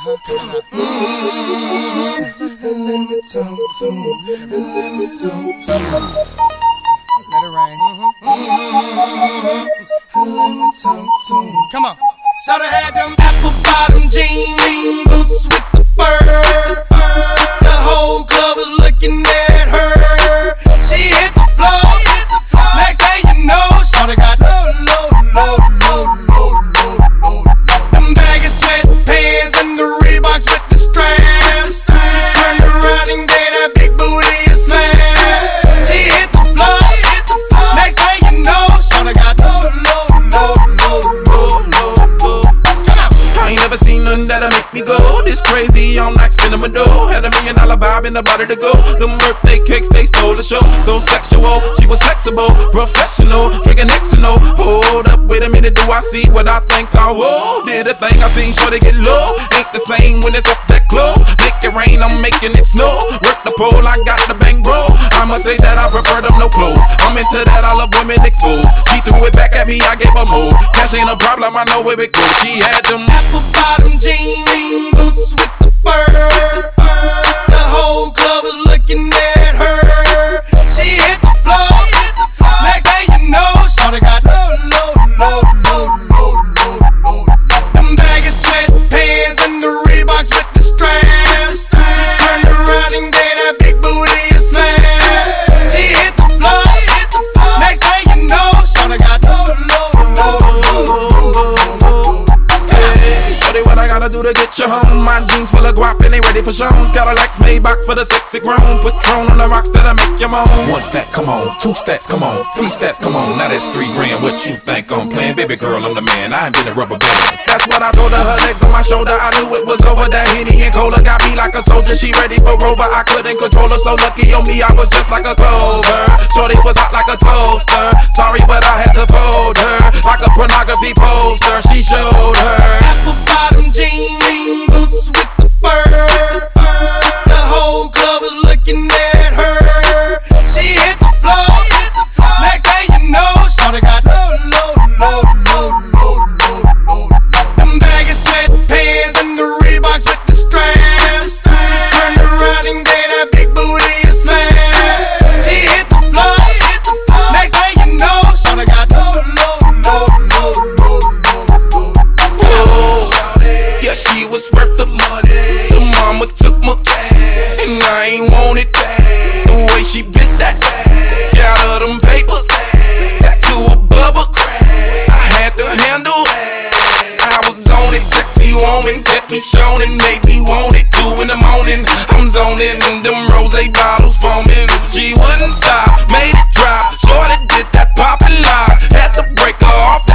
And let me talk to him. And let me talk to him. Let it rain. And let me talk to him. Come on. Shoulda had them apple bottom jean boots with the fur. The whole club was looking at her. She hit the floor. Next thing you know, shoulda got low. Them baggy sweatpants and the Reeboks with the straps. Turned around and gave that big booty a slap. She hit the floor. Next thing you know, shoulda got low. I ain't never seen nothing that'll make me go this crazy. I'm like spinning my dough. Had $1 million vibe in the body to go. Them birthday cakes, they stole the show. So sexual, she was flexible, professional, drinking Xano. Hold up, wait a minute, do I see what I think I will? Did a thing I seen, sure they get low. Ain't the same when it's up that close. Make it rain, I'm making it snow. Work the pole, I got the bang bro. I must say that I prefer them no clothes. I'm into that, I love women exposed. She threw it back at me, I gave her more. Cash ain't a problem, I know where it goes. She had them apple bottom jean boots with the fur. The whole club was looking at her. She hit the floor. Next thing you know, shawty got low. Them baggy sweatpants and the Reeboks with the straps. Turned around and gave that big booty a slap. She hit the floor. Next thing you know, shawty got low. What I gotta do to get you home? My jeans full of guap and they ready for shows. Got a Lex Maybach for the sexy grown. Patron on the rocks that'll make you moan. 1 stat, come on. 2 stats, come on. 3 stats, come on. Now that's 3 grand. What you think I'm playing? Baby girl, I'm the man. I ain't been a rubber band. That's what I told her. Her legs on my shoulder. I knew it was over. That Henny and Cola got me like a soldier. She ready for Rover. I couldn't control her. So lucky on me, I was just like a clover. Shorty was hot like a toaster. Sorry, but I had to fold her like a pornography poster. She showed her apple bottom jean boots with the fur. The whole club was looking at her. She hit the floor. Next thing you know, shawty got low. Them baggy sweatpants and the Reeboks with the straps. Turned around and gave that big booty a slap. She hit the floor. Next thing you know, shawty got low. Yeah, she was worth the money. The mama took my cash, and I ain't want it back. The way she bit that ass, got her them papers, that to a bubble crack. I had to handle that. I was on it, sexy woman, kept me shown and made me want it. 2 in the morning, I'm zoning, and them rose bottles foaming. She wouldn't stop, made it drop. Shorty did that poppin' lock, had to break her off.